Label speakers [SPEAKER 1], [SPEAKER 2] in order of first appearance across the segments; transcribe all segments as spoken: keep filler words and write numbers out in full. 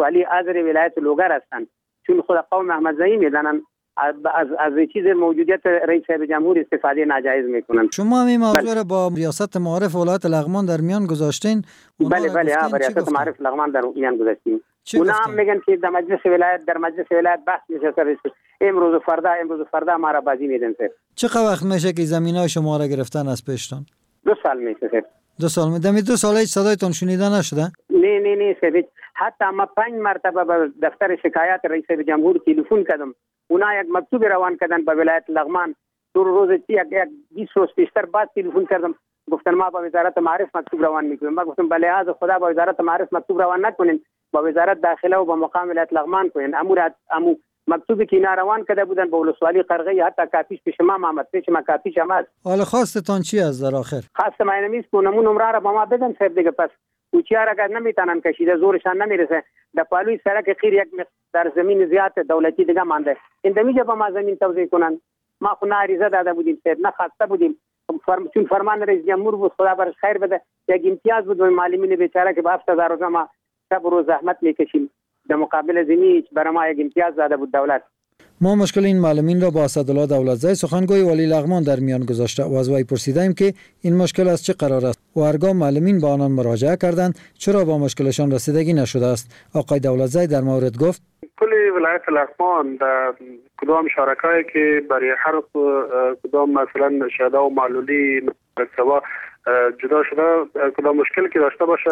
[SPEAKER 1] ولسوالی آذر ولایت لوگر هستند، چون خود قوم احمدزایی میدانند از از چیز موجودیت رئیس جمهور استفاده ناجایز میکنن.
[SPEAKER 2] شما این موضوع را با ریاست معارف ولایت لغمان در میان گذاشتین؟
[SPEAKER 1] بله بله ها، ریاست معارف لغمان در میان گذاشتیم. اونا هم میگن که در مجلس ولایت در مجلس ولایت بحث میشه سر امروز و فردا امروز و فردا ما را بازی میدن سر.
[SPEAKER 2] چقدر وقت میشه که زمینای شما را گرفتن از پیشتان؟
[SPEAKER 1] دو سال میشه سر.
[SPEAKER 2] دو سال می دمی دو سال هیچ صدایتون شنیده نشده؟
[SPEAKER 1] نه نه نه سر. حتی ما پنج مرتبه به دفتر شکایات رئیس جمهور تلفن کردم. اونا یک مکتوب روان کردن به ولایت لغمان. دو روز یک یک بیست روز پیشتر بعد تلفن کردم، گفتن ما با وزارت معارف مکتوب روان میکنیم. ما گفتم بله از خدا با وزارت معارف مکتوب روان نکنین، با وزارت داخله و با مقام ولایت لغمان کنین. امور امو مکتوبی که اینا روان کرده بودن به ولسوالی قرغی، حتی کاپیش پیش ما آمد، پیش ما کاپیش آمد.
[SPEAKER 2] حالا خواستتان چی از در آخر؟
[SPEAKER 1] خواست ما اینمیز که نمون نمره را با ما بدن سر دیگه، پس کوچیار اگر نمیتونن کشیده زورشان نمیرسه، در پالوی سرک خیر یک مقدار زمین زیاد دولتی دیگه مانده، این دمیجه با ما زمین توزیع کنن. ما خو ناریزه داده بودیم سر، نه خواسته بودیم، فرم... چون فرمان رئیس جمهور بود، خدا برش خیر بده، یک امتیاز بود به معلمین بیچاره که با هفت هزار روزه ما شب و روز زحمت میکشیم، در مقابل زمین برای ما یک امتیاز داده بود دولت.
[SPEAKER 2] ما مشکل این معلمین را با اسدالله دولتزای سخنگوی ولی لغمان در میان گذاشته و از وی پرسیدیم که این مشکل از چه قرار است و هرگاه معلمین با آنان مراجعه کردند چرا با مشکلشان رسیدگی نشده است. آقای دولتزای در مورد گفت
[SPEAKER 3] کل ولایت لغمان در کدام شرکایی که برای هر کدام مثلا شهده و معلولی سوا جدا شده کدام مشکل که داشته باشه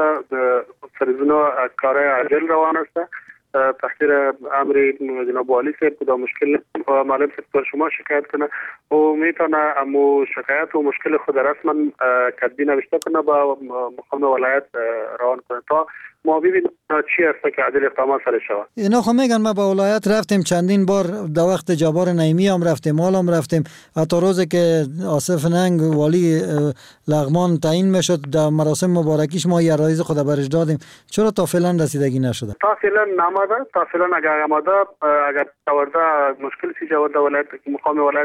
[SPEAKER 3] سرزنا کار عجل روان است. تحقیر امر جناب والی صاحب کدام مشکل معلم صاحب شما شکایت کنه و میتونه امو شکایت و مشکل خود رسما کتبی نوشته کنه با مقام ولایت روان کنه تا ما ببینیم چی است که عدل اقدامات سر شود.
[SPEAKER 2] اینا خو میگن ما با ولایت رفتیم چندین بار، در وقت جبار نعیمی هم رفتیم، حالا هم رفتیم، حتی روزی که آصف ننگ والی لغمان تعیین میشد در مراسم مبارکیش ما یه رایز خود برش دادیم، چرا تا فعلا رسیدگی نشده؟
[SPEAKER 3] تا فعلا نماده، تا فعلا اگر آماده اگر تورده مشکل سی جواد ولایت مقام ولایت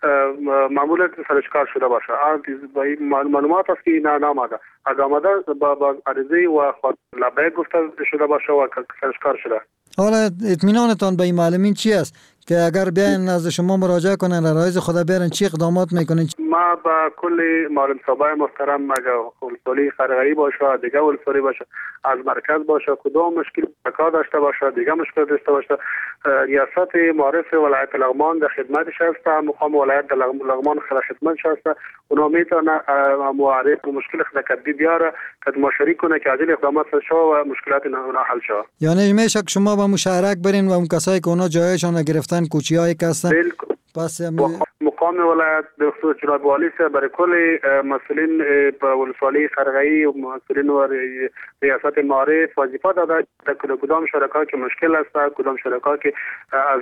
[SPEAKER 3] معمولا سرش کار شده باشه. با معلومات است که نه نماده، اگر آماده با عرضی و لبه گفته شده باشه و سرش کار شده.
[SPEAKER 2] حالا اطمینانتان به این معلمین چی است که اگر بیاین از شما مراجعه کنن رایز خدا بیارن چی اقدامات میکنین؟
[SPEAKER 3] ما با کل معلم صاحبای محترم اگر ولسوالی قرغی باشه دیگه ولسوالی باشه از مرکز باشه کدام مشکل کار داشته باشه دیگه مشکل داشته باشه ریاست معارف ولایت لغمان در خدمتش است، مقام ولایت لغمان در خدمتش است. اونا میتونه معارف و مشکل خدمتی بیاره که مشارکت کنه که عاجل اقدامات شو و مشکلات اونا حل شو.
[SPEAKER 2] یعنی میشه که شما با مشارکت برین و اون کسایی که اونا جایشون گرفتن کوچیایی که هستن پس
[SPEAKER 3] مقام ولایت به خصوص جناب والی صاحب برای کل مسئولین ولسوالی قرغی و مسئولین و ریاست معارف وظیفه داده در کدام شرکا که مشکل است، کدام شرکا که از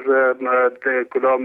[SPEAKER 3] کدام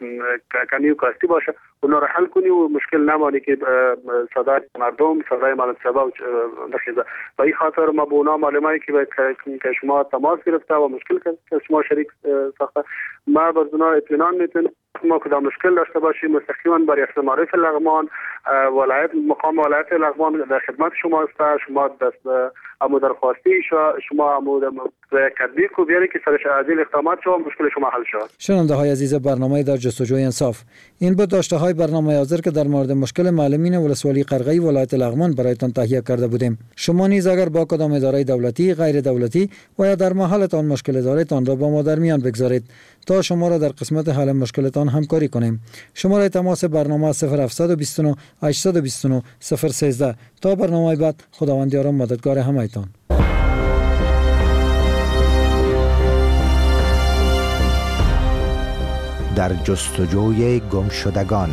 [SPEAKER 3] کمی و کاستی باشه اونا را حل کنی و مشکل نمانی که صدای مردم صدای معلم صاحب نخیزه. و این خاطر ما به اونا معلوماتی که شما تماس گرفته و مشکل که شما شریک ساخته ما بر اونا اطمینان میتونیم ما کدام مشکل داشته باشیم مستقیما با ریاست معارف لغمان ولایت مقام ولایت لغمان در خدمت شما است. شما دست امو درخواستی شما امو کدبی کو بیاری که سرش عاجل اقدامات شما مشکل شما حل شود.
[SPEAKER 2] شنونده های عزیز برنامه در جستجوی انصاف، این بود داشته های برنامه حاضر که در مورد مشکل معلمین ولسوالی قرغی ولایت لغمان برایتان تهیه کرده بودیم. شما نیز اگر با کدام اداره دولتی غیر دولتی و یا در محلتان مشکل دارید آن را با ما در میان بگذارید تا شما را در قسمت حل مشکلتان همکاری کنیم. شماره تماس برنامه صفر هفت دو نه هشت دو نه صفر یک سه. تا برنامه بعد خداوند یار و مددگار همه‌تان.
[SPEAKER 4] در جستجوی گمشدگان.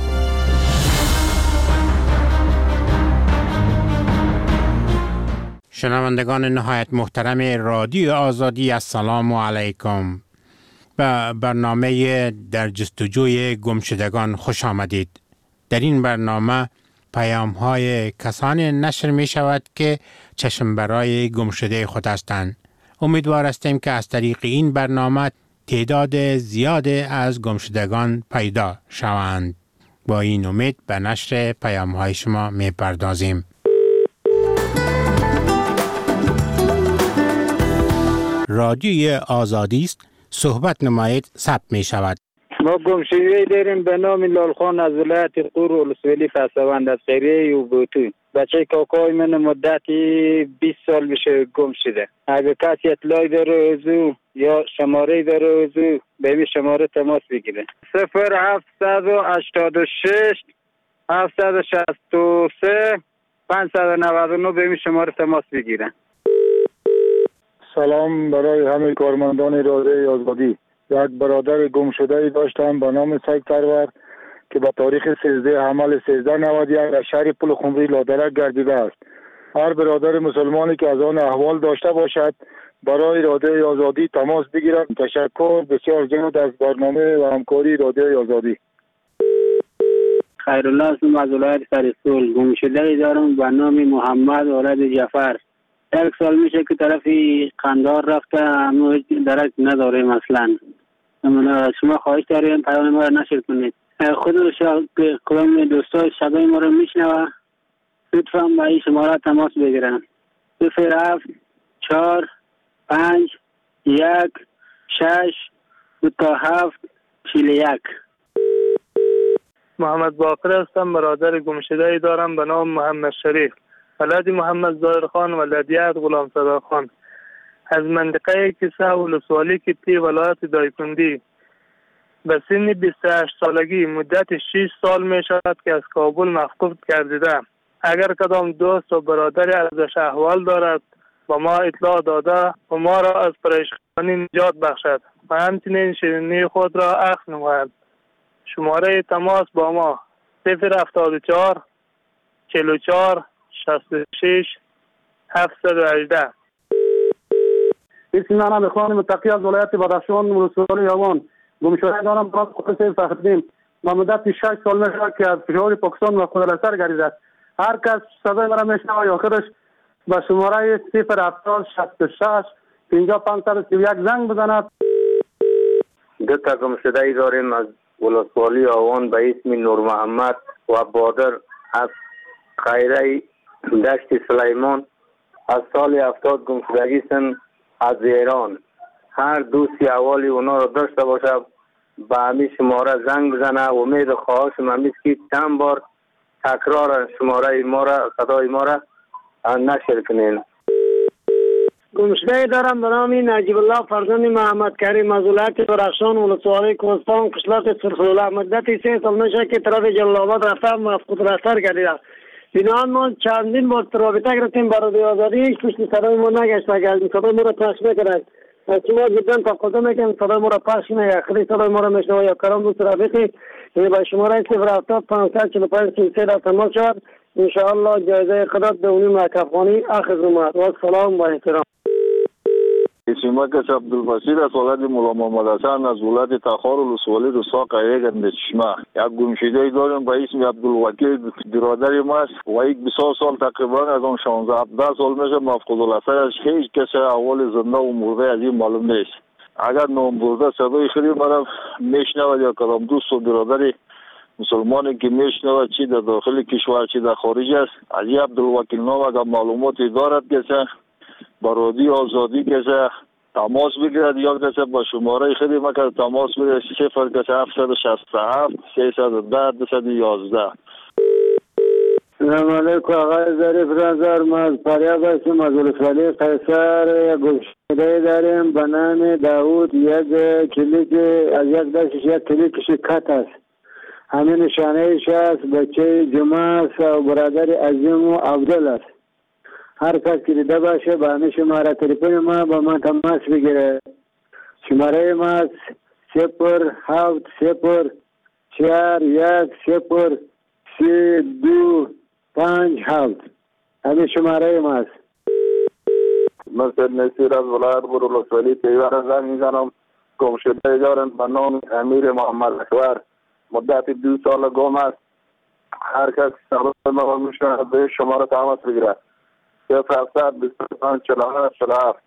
[SPEAKER 5] شنوندگان نهایت محترم رادیو آزادی السلام علیکم. به برنامه در جستجوی گمشدگان خوش آمدید. در این برنامه پیام های کسانی نشر می شود که چشم برای گمشده خود هستند. امیدوار هستیم که از طریق این برنامه تعداد زیاد از گمشدگان پیدا شوند. با این امید به نشر پیام های شما می پردازیم. رادیوی آزادی است صحبت نمایید ثبت می شود.
[SPEAKER 6] ما گمشدگی داریم به نام لالخان از ولایت قور ولسوالی فسوند از خیریه و بوتو. بچه کاکای من مدتی بیست سال بشه گم شده. اگه کسی اطلاعی داره ازو یا شماره داره ازو به این شماره تماس بگیره. صفر هفتصد و هشتاد و شش هفتصد و شصت و سه پانصد و نود و نه به این شماره تماس بگیره.
[SPEAKER 7] سلام برای همه کارمندان رادیوی آزادی. یک برادر گم شده ای داشتم به نام سید پرور که به تاریخ سیزده حمل سیزده نود و یک در شهر پل خمری لادرک گردیده است. هر برادر مسلمانی که از آن احوال داشته باشد برای رادیوی آزادی تماس بگیرد. تشکر بسیار زیاد از برنامه و همکاری رادیوی آزادی.
[SPEAKER 8] خیرالله اسم از ولایت سرسول. گم شده ای دارم به نام محمد ولد جعفر. یک سال میشه که طرفی قندار رفته اما هیچ درک نداره. مثلا شما خواهش داریم پیام ما را نشر کنید. خود کدام دوستای شبه ما را میشنوه لطفا با این شماره تماس بگیرن. صفر هفت چهار پنج یک شش دو تا هفت چهل یک.
[SPEAKER 9] محمد باقر هستم. برادر گمشده ای دارم به نام محمد شریف ولد محمد ظاهر خان ولدیت غلام صدا خان از منطقه کیسه ولسوالی کتی ولایت دایکندی. به سن بیست و هشت سالگی مدت شش سال می شود که از کابل مفقود گردیده. اگر کدام دوست و برادری ازش احوال دارد با ما اطلاع داده و ما را از پریشانی نجات بخشد و همچنین شیرینی خود را اخذ نماید. شماره تماس با ما صفر هفتاد و چهار چهل و چهار شصت و شش هفتصد و هجده.
[SPEAKER 10] اسم من بخوان متقی از ولایت بدخشان ولسوالی یوان. گم شده دارم برای خود فخردین. ما مدت شش سال میشه که از فشار پاکستان و خود اثر گردیده. هر کس صدای مرا میشنوه یا آخرش با شماره صفر هفتاد شصت و شش پنجاه پانصد و سی و یک زنگ بزند.
[SPEAKER 11] دو تا گم شده ای داریم از ولسوالی آوان به اسم نور محمد و بادر از خیره دشت سلیمان. از سال هفتاد گم شدگی سن از ایران. هر دوستی احوالی اونا رو داشته باشه به همین شماره زنگ بزنه. امید خواهشم همیست که چند بار تکرار شماره ما را صدای ما را نشر کنین.
[SPEAKER 12] گمشده دارم به نام نجیب الله فرزند محمد کریم از ولایت بدخشان ولسوالی کوهستان قشلاق سرخوله. مدت سه سال میشه که طرف جلال آباد رفتم مفقود اثر گردیده. بنابراین ما چندین بار رابطه گرفتیم با رادیوی آزادی هیچ پشت سرای ما نگشت. اگر صدای ما را پخش نکرد شما جدا تقاضا میکنم صدای ما را پخش نکرد. خیلی صدای ما را میشنوه یا کرام دوست رفیقی با شماره صفر هفتاد پانصد چهل و پنج سی و سه را تماس شد. انشاءالله جایزه خدات دونی معکفانی اخذ اومد. و سلام با احترام.
[SPEAKER 7] اسمکش عبدالبصیر از ولایت مولا محمد حسن از ولایت تخار ولسوالی رساق ایگند چشمه. یک گمشده داریم به اسم عبدالوکیل برادر ما است و یک بیست سال تقریبا از آن شانزده هفده سال میشه مفقود الاثر. هیچ کسی احوال زنده و مرده از این معلوم نیست. اگر نام برده صدای خیلی مرا میشنود یا کدام دوست و برادری مسلمانی که میشنود چی در داخل کشور چی در خارج است از این عبدالوکیل نام اگر معلوماتی دارد کسی با رادیوی آزادی کسی تماس بگیرد یا کسی با شماره خیلی مکرد تماس بگیرد صفر کسی هفتصد و شصت و هفت سیصد و ده دویست و یازده.
[SPEAKER 8] سلام علیکم آقای ظریف رنزار. ما از فریاب هستیم از ولسوالی قیصر. یک گمشده داریم به نام داود. یک کلیک از یک دستش یک کلیکش کت است. همین نشانه ایش است. بچه جمعه است و برادر عظیم و عبدال است. هر کس که دیده باشه با همه شماره تلفن ما با ما تماس بگیره. شماره ما صفر هفت صفر چهار یک صفر سه دو پنج هفت. همین شماره ما است.
[SPEAKER 13] من سید نصیر از ولایت قور ولسوالی پیوار زنگ میزنم. گمشده دارم به نام امیر محمد اکبر. مدت دو سال گم است. هر کس صدای ما میشنوه به شماره تماس بگیره. صفر هفتصد بیست و پنج چهل و هفت چهل و هفت.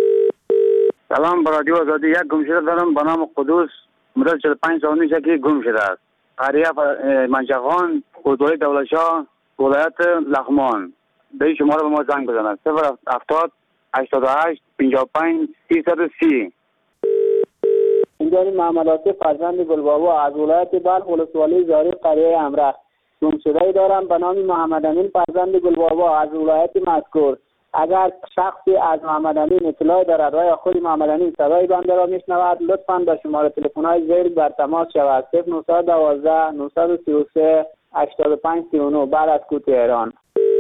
[SPEAKER 6] سلام با رادیو آزادی. یک گمشده دارم به نام قدوس. مدت چهل و پنج سال میشه که گم شده است. قریه منجقان خودروی دولتشاه ولایت لغمان. به این شماره به ما زنگ بزنند. صفر هفتاد
[SPEAKER 14] هشتاد و هشت پنجاه و پنج سیصد و سی.
[SPEAKER 6] اینجا محمد آصف فرزند گلبابا از ولایت بلخ ولسوالی زاری قریه امرخ. گمشده‌ای دارم به نام محمد امین فرزند گلبابا از ولایت مذکور. اگر شخصی از محمد امین اطلاع دارد و یا خود محمد امین صدای بنده را میشنود لطفاً به شماره تلفن‌های زیر بر تماس شود. صفر نه یک دو نه سه و سه هشتاد و پنج سی و نه بعد از کوت ایران.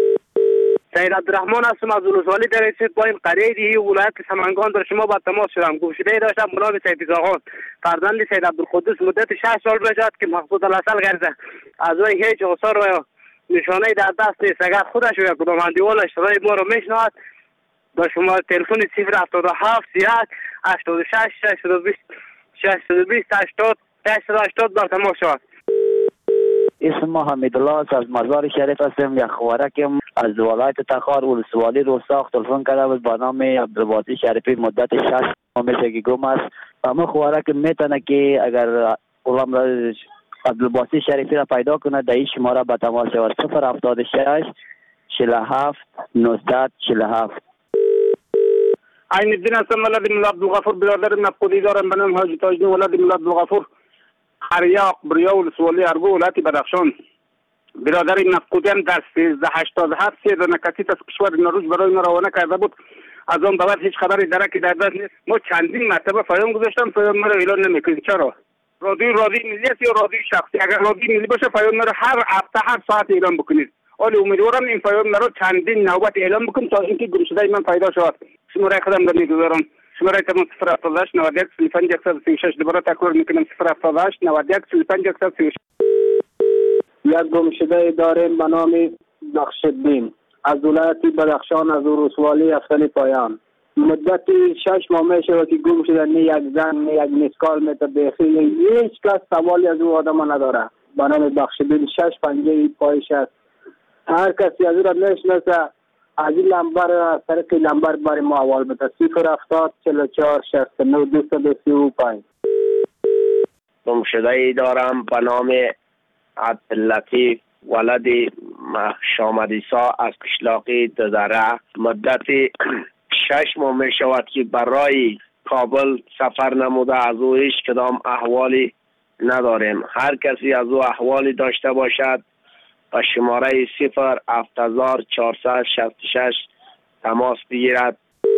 [SPEAKER 15] سید عبدالرحمن هستم از ولسوالی در رسید پایین قریه دیهی ولایت سمنگان در شما با تماس شدم. گمشده‌ای داشتم به نام سید زاغان فرزند سید عبدالقدوس مدت شش سال بشد که مقصود الاصل گرده. از وی هیچ آثار و نشانه در دست نیست. اگر خودش و یا کدام اندیوالش صدای ما را میشنود با شما تلفن صفر هفتاد و هفت سی و یک هشتاد و شش ششصد و بیست ششصد و بیست هشتاد ششصد و هشتاد بر تماس شود.
[SPEAKER 16] اسم ما حمیدالله است، از مزار شریف هستم. یک خوارکم از ولایت تخار ولسوالی روساخ تلفن کرده بود با نام عبدالباسی شریفی مدت شش ماه میشه که گم است. اما خوارک میتونه که اگر غلام را عبدالباسی شریفی را پیدا کنه در این شماره به تماس شود. صفر هفتاد و شش چهل و هفت نوزده چهل و هفت.
[SPEAKER 15] عین الدین هستم ولد مولا عبدالغفور برادر نفقودی دارم به نام حاجی تاجدین ولد مولا عبدالغفور قریه اقبریا ولسوالی ارگو ولایت بدخشان. برادر نفقودی هم در سیزده هشتاد و هفت سه دانه کسیت از کشور نروژ برای ما روانه کرده بود. از آن بعد هیچ خبری درکی در دست نیست. ما چندین مرتبه پیام گذاشتم پیام مرا اعلان نمیکنید. چرا؟ رادیو رادیو ملی است یا رادیو شخصی؟ اگر رادیو ملی باشه پیام مرا هر هفته هر ساعت اعلام بکنید. ولی امیدوارم این پیام مرا چندین نوبت اعلام بکنید تا اینکه گمشده من پیدا شود. شماره خودم را میگذارم. شماره تماس صفر هفتاد و هشت نود و یک سی و پنج صد و سی و شش. دوباره تکرار میکنم صفر هفتاد و هشت نود و یک سی و پنج صد و سی و شش.
[SPEAKER 8] یک گمشده داریم به نام بخشالدین از ولایت بدخشان از ولسوالی افسانی پایان. مدت شش ماه میشه که گم شده. نه یک زن نه یک مسکال میتبخی هیچ کس سوالی از او آدم نداره. به نام بخشالدین شش پنجه پایش است. هر کسی از او را میشناسه از این لمبر از طریق لمبر برای ما اول بده. صفر هفتاد چهل و چهار شصت و نه دویست و سی و پنج.
[SPEAKER 17] گمشده‌ای دارم به نام عبداللطیف ولد شامدیسا از قشلاقی دزره. مدت شش ماه می شود که برای کابل سفر نموده. از او هیچ کدام احوالی نداریم. هر کسی از او احوالی داشته باشد با شماره صفر هفت هزار چهارصد و شصت و شش تماس بگیرد.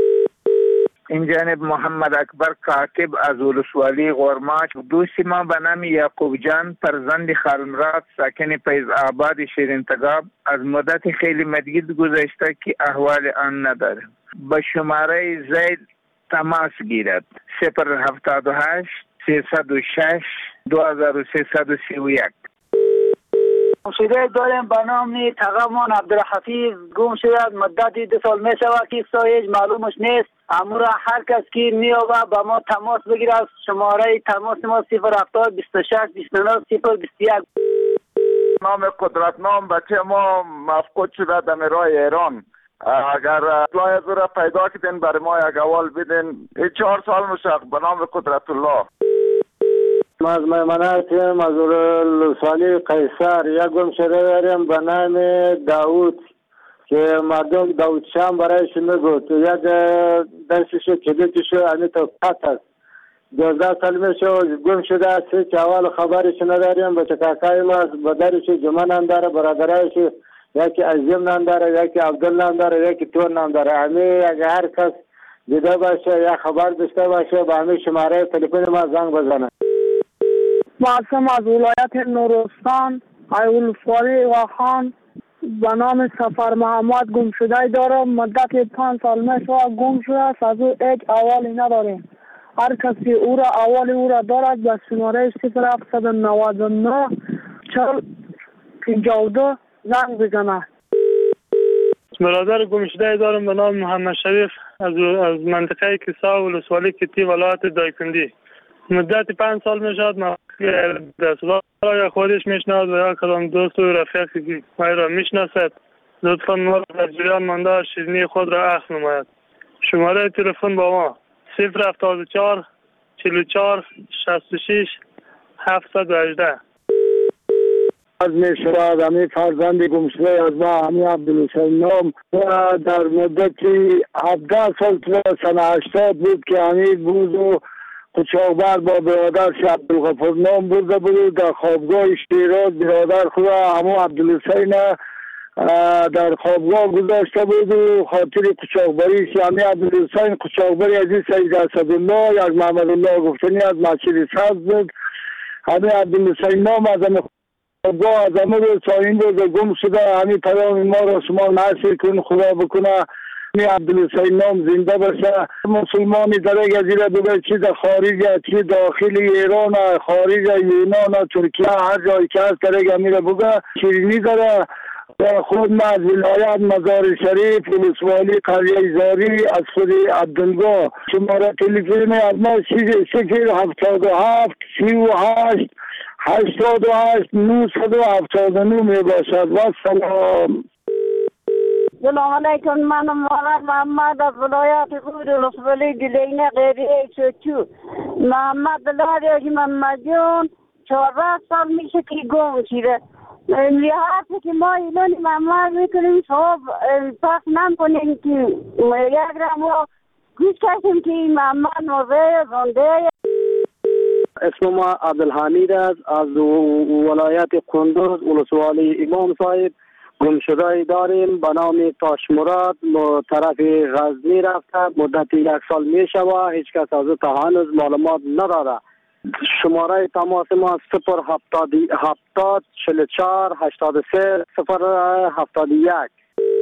[SPEAKER 18] این جانب محمد اکبر کاتب از ولسوالی غورماچ. دوست ما به نام یعقوب جان فرزند خالمراد ساکن فیض آباد شیرین تگاب از مدت خیلی مدید گذشته که احوال آن نداره. به شماره زید تماس گیرد. صفر هفتاد و هشت سیصد و شش دو هزار و سیصد و سی و یک.
[SPEAKER 6] گمشده داریم به نام تقامان عبدالحفیظ. گم شده از مدت دو سال می شود که سایج معلومش نیست. امورا هر کس که می آوه با ما تماس بگیره. از شماره تماس ما صفر هفتاد بیست و شش بیست و نه صفر بیست و یک.
[SPEAKER 13] نام قدرتنام بچه ما مفقود شده در راه ایران. اگر اطلاع از او را پیدا کردین برای ما یک اول بدین. این چهار سال مشق به نام قدرت الله.
[SPEAKER 8] ما از میمنه هستیم از ولسوالی قیصر. یک گمشده داریم به نام داود که مردم داود شام برایش میگوت. یک دنسشو کلیتشو همی تو پت است. دوازده سال میشه گم شده است. هیچ اول خبرش نداریم. بچه کاکای ما بدرش جمعه نام داره برادرایش یکی عظیم نام داره یکی عبدال نام داره یکی تور نام داره. همه اگه هر کس دیده باشه یا خبر داشته باشه با همه شماره تلفن ما زنگ بزنه.
[SPEAKER 19] ما هستم از ولایت نورستان از ولسوالی واخان به نام سفر محمد. گم شده دارم مدت پنج سال میشه گم شده است. از او هیچ احوالی نداریم. هر کسی او را احوال او را دارد به شماره صفر هفتصد و نود و نه چهل پنجاه و دو زنگ بزنه.
[SPEAKER 9] برادر گمشده دارم به نام محمد شریف از از منطقه کیسا ولسوالی کتی ولایت دایکندی. مدت پنج سال میشد ما دستگاه را خودش میشناسد و یا کدام دوست و رفیقی که ما را میشناسد لطفا ما را در جریان مانده شیرینی خود را اخذ نماید. شماره تلفن با ما صفر هفتاد و چهار چهل و چهار شصت و شش هفتصد و هجده.
[SPEAKER 8] از می شود همین فرزند گمشده از ما همین عبدالحسین نام و در مدتی هفده سال تو سنه هشتاد بود که همین بود و قوچاقبر با برادرش عبدالغفور نام برده بود در خوابگاه شیراز. برادر خود همون عبدالحسین در خوابگاه گذاشته بود و خاطر قوچاقبریش همین عبدالحسین قوچاقبری از این سید اسدالله یک محمد الله گفتنی از مسجد سبز بود. همین عبدالحسین نام از همین خوابگاه از همه روز ساین روز گم شده. همین پیام ما را شما نشر کن خدا بکنه می عبدالحسین نام زنده باشه. مسلمانی در جزیره بگه چی در خارج چی داخل ایران خارج یونان ترکیه هر جایی که هست در میره بگه شیرینی داره. خود ما از ولایت مزار شریف ولسوالی قریه زاری از خود عبدالگاه شماره تلفن از ما صفر هفتاد و هفت سی و هشت هشتاد و هشت نهصد و هفتاد و نه می باشد. و سلام.
[SPEAKER 20] سلام علیکم. من مولانا محمد از ولایت خود ولسوالی دلینه غیریه چوچو. محمد لاری محمد جون چهارده سال میشه که گم شده. لیحاظ که ما ایلانی محمد میکنیم صحب پاک نم کنیم که یک رمو گوش کشیم که محمد موضع زنده.
[SPEAKER 10] اسم ما عبدالحمید است از ولایت قندوز ولسوالی امام صاحب. گمشده داریم به نام تاش مراد طرف غزنی رفته مدت یک سال می شود. هیچ کس از او تا هنوز معلومات نداره. شماره تماس ما صفر هفتاد هفتاد چهل و چهار هشتاد و سه صفر هفتاد و یک.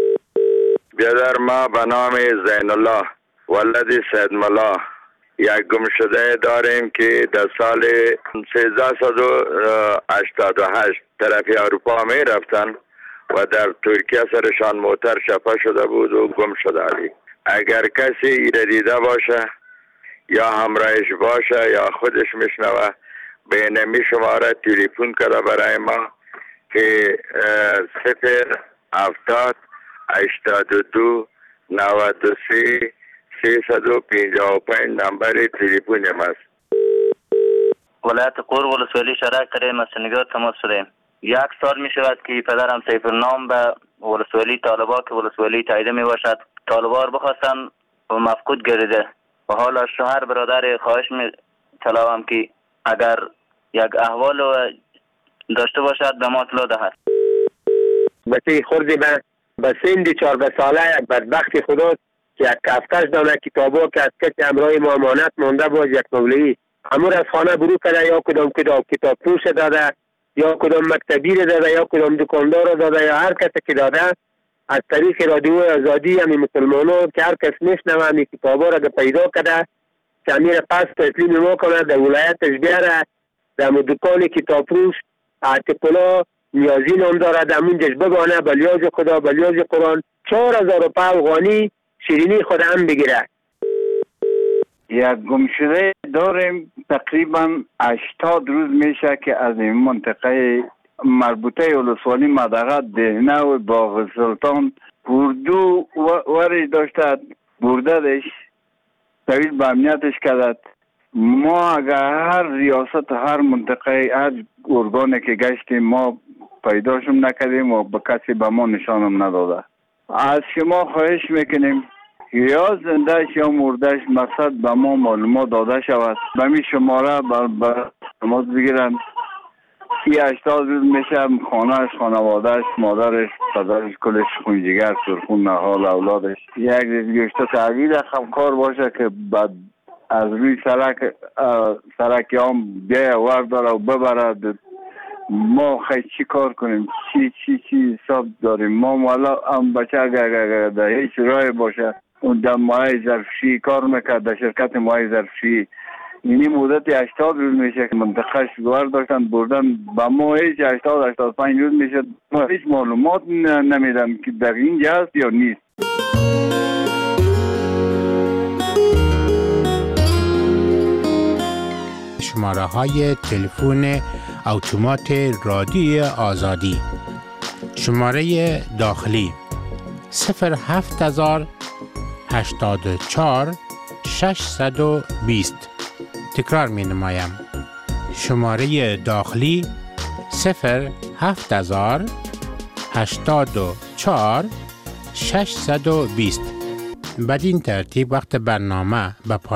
[SPEAKER 21] بیادر ما به نام زین الله ولد سید ملا یک گمشده داریم که در سال سیزده و هشتاد و هشت طرف اروپا می رفتن و در ترکیه سرشان موتر شفا شده بود و گم شده علی. اگر کسی ایره دیده باشه یا همراهش باشه یا خودش میشنوه به نمی شماره تلفن کرده برای ما که صفر هفتاد هشتاد و دو نود و سه سیصد و پنجاه و پنج نمبر تلفن ماست.
[SPEAKER 22] ولایت قور ولسوالی شهرک کریم از سنگار تماس شدیم. یک سال می شود که پدرم سیف النام به ولسوالی طالبا که ولسوالی تاییده می باشد طالبا رو بخواستن و مفقود گردیده و حال از شوهر برادر خواهش می طلبم که اگر یک احوال داشته باشد به ما اطلاع دهد.
[SPEAKER 23] بچه خوردی به به سند چهارده ساله یک بدبخت خدا که یک کفتش دانه کتابا که از کسی امرای ما امانت مانده باز یک مولوی امور از خانه برو کرده یا کدام کتاب کتاب فروش داده یا کدام مکتبی رو داده یا کدام دکاندار رو داده یا هر کسی که داده از طریق رادیو آزادی همین مسلمانو که هر کس میشنوه همین کتابا را پیدا کرده که امیر پس تسلیم ما کنه در ولایتش بیاره در دکان کتاب فروش اعتقالا نیازی نام داره در منجش بگانه بلیاج خدا بلیاج قرآن چهار هزار روپه افغانی شیرینی خود هم بگیره.
[SPEAKER 14] یک گمشده داریم تقریبا هشتاد روز میشه که از این منطقه مربوطه ولسوالی مدغه دهنه و باغ سلطان اردو ورش داشته بردهش طویل به امنیتش کدد. ما اگر هر ریاست هر منطقه هر ارگانه که گشتیم ما پیداشم نکردیم و به کسی به ما نشانم نداده. از شما خواهش میکنیم یا زندهش یا مردهش مقصد به ما معلومات داده شود به می شماره بر تماس بگیرن. سی هشتاد روز میشه خانهش خانوادهش مادرش پدرش کلش خونجیگر سرخون نهال اولادش یک گشته تغییر خمکار باشه که بعد از روی سرک سرکی هم بیای ورداره و ببرد. ما خیلی چی کار کنیم چی چی چی حساب داریم ما مولا هم بچه اگر در هیچ رای باشه اون در ماهای ظرفشی کار میکرد در شرکت ماهای ظرفشی اینی مدت هشتاد روز میشه که منطقهش گوار داشتن بردن با ما هیچ هشتاد هشتاد پنج روز میشه ما هیچ معلومات نمیدن که در اینجا هست یا نیست.
[SPEAKER 5] شماره های تلفن اتومات رادیو آزادی شماره داخلی صفر هفت هزار هشتاد و چهار ششصد و بیست. تکرار می نمایم شماره داخلی صفر هفت هزار هشتاد و چهار ششصد و بیست. بدین ترتیب وقت برنامه به